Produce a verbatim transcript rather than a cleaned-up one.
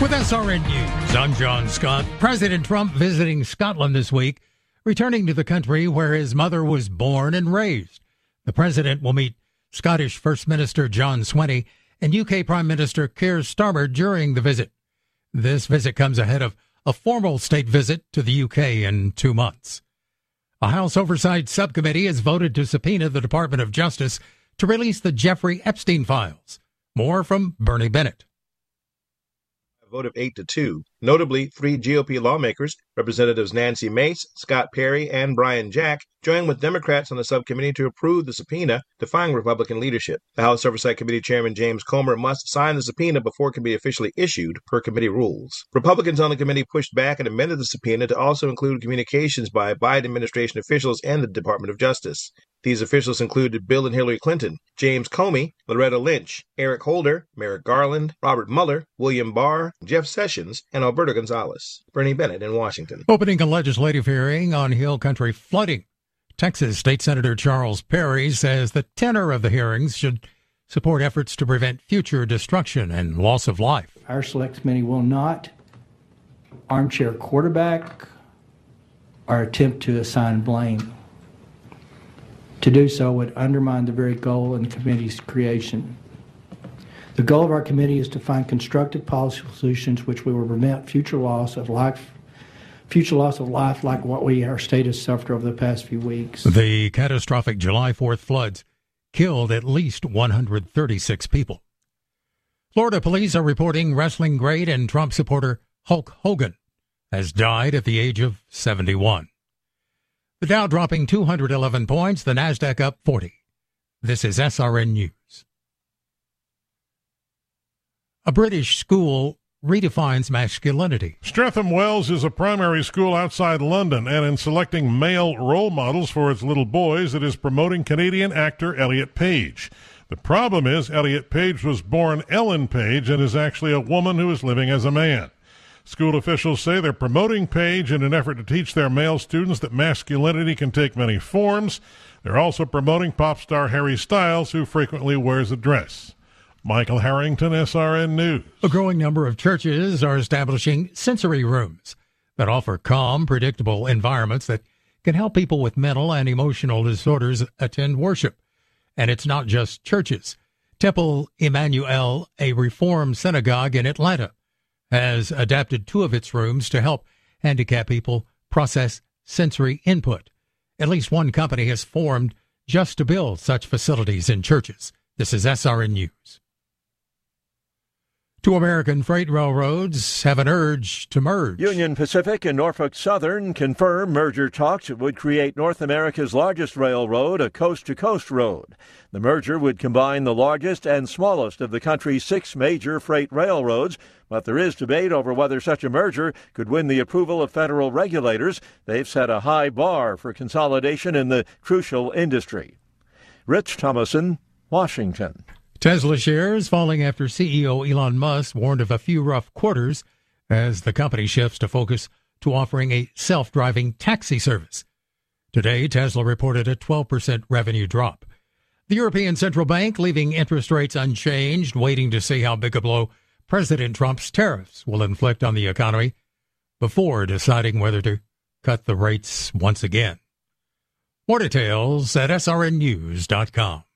With S R N News, I'm John Scott. President Trump visiting Scotland this week, returning to the country where his mother was born and raised. The president will meet Scottish First Minister John Swinney and U K Prime Minister Keir Starmer during the visit. This visit comes ahead of a formal state visit to the U K in two months. A House Oversight Subcommittee has voted to subpoena the Department of Justice to release the Jeffrey Epstein files. More from Bernie Bennett. A vote of eight to two. Notably, three G O P lawmakers, Representatives Nancy Mace, Scott Perry, and Brian Jack, joined with Democrats on the subcommittee to approve the subpoena, defying Republican leadership. The House Oversight Committee Chairman James Comer must sign the subpoena before it can be officially issued, per committee rules. Republicans on the committee pushed back and amended the subpoena to also include communications by Biden administration officials and the Department of Justice. These officials included Bill and Hillary Clinton, James Comey, Loretta Lynch, Eric Holder, Merrick Garland, Robert Mueller, William Barr, Jeff Sessions, and Alberto Gonzales. Bernie Bennett in Washington. Opening a legislative hearing on Hill Country flooding. Texas State Senator Charles Perry says the tenor of the hearings should support efforts to prevent future destruction and loss of life. Our Select Committee will not armchair quarterback or attempt to assign blame. To do so would undermine the very goal in the committee's creation. The goal of our committee is to find constructive policy solutions which will prevent future loss of life, future loss of life like what we, our state, has suffered over the past few weeks. The catastrophic July fourth floods killed at least one hundred thirty-six people. Florida police are reporting wrestling great and Trump supporter Hulk Hogan has died at the age of seventy-one. The Dow dropping two hundred eleven points, the NASDAQ up forty. This is S R N News. A British school redefines masculinity. Streatham Wells is a primary school outside London, and in selecting male role models for its little boys, it is promoting Canadian actor Elliot Page. The problem is Elliot Page was born Ellen Page and is actually a woman who is living as a man. School officials say they're promoting Page in an effort to teach their male students that masculinity can take many forms. They're also promoting pop star Harry Styles, who frequently wears a dress. Michael Harrington, S R N News. A growing number of churches are establishing sensory rooms that offer calm, predictable environments that can help people with mental and emotional disorders attend worship. And it's not just churches. Temple Emmanuel, a Reformed synagogue in Atlanta, has adapted two of its rooms to help handicapped people process sensory input. At least one company has formed just to build such facilities in churches. This is S R N News. Two American freight railroads have an urge to merge. Union Pacific and Norfolk Southern confirm merger talks that would create North America's largest railroad, a coast-to-coast road. The merger would combine the largest and smallest of the country's six major freight railroads, but there is debate over whether such a merger could win the approval of federal regulators. They've set a high bar for consolidation in the crucial industry. Rich Thomason, Washington. Tesla shares falling after C E O Elon Musk warned of a few rough quarters as the company shifts to focus to offering a self-driving taxi service. Today, Tesla reported a twelve percent revenue drop. The European Central Bank leaving interest rates unchanged, waiting to see how big a blow President Trump's tariffs will inflict on the economy before deciding whether to cut the rates once again. More details at S R N news dot com.